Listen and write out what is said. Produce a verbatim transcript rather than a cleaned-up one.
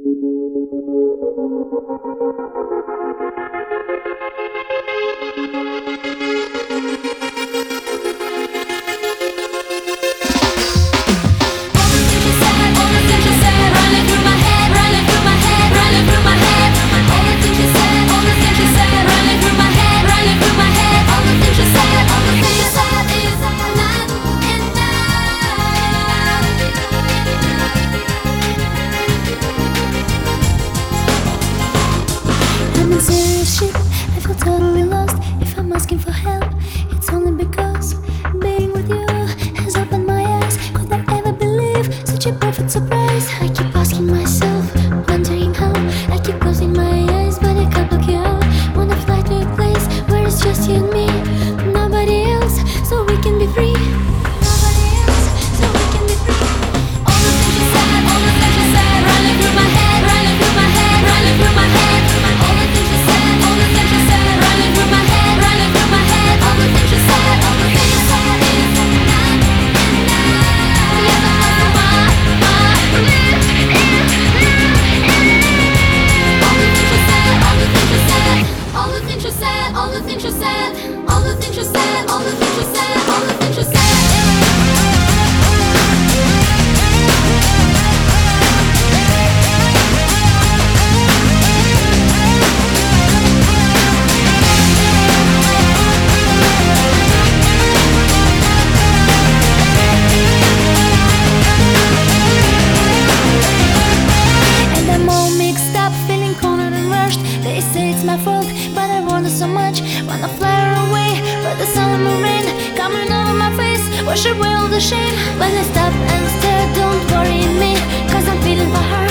I'm in serious shit, I feel totally lost. If I'm asking for help, it's only because being with you has opened my eyes. Could I ever believe such a perfect surprise? I keep asking myself, wondering how. I keep closing my eyes, but I can't block you out. Wanna fly to a place where it's just you and me, nobody else, so we can be free. Nobody else, so we can be free. All the things you said, all the things you said, running through my head, running through my head, running through my head. All the things you said, all the things you said, running through my head, running through my head. All the things you said, all the things you said is not enough. Yes, I know my, my lips is now. All the things you said, all the things you said, all the things you said, all the things you said, all the things you said, all the things you said, all the things you said. They say it's my fault, but I want it so much. Wanna fly away, but the sun and rain coming over my face, wash away all the shame. When I stop and stare, don't worry me, cause I'm feeling for her.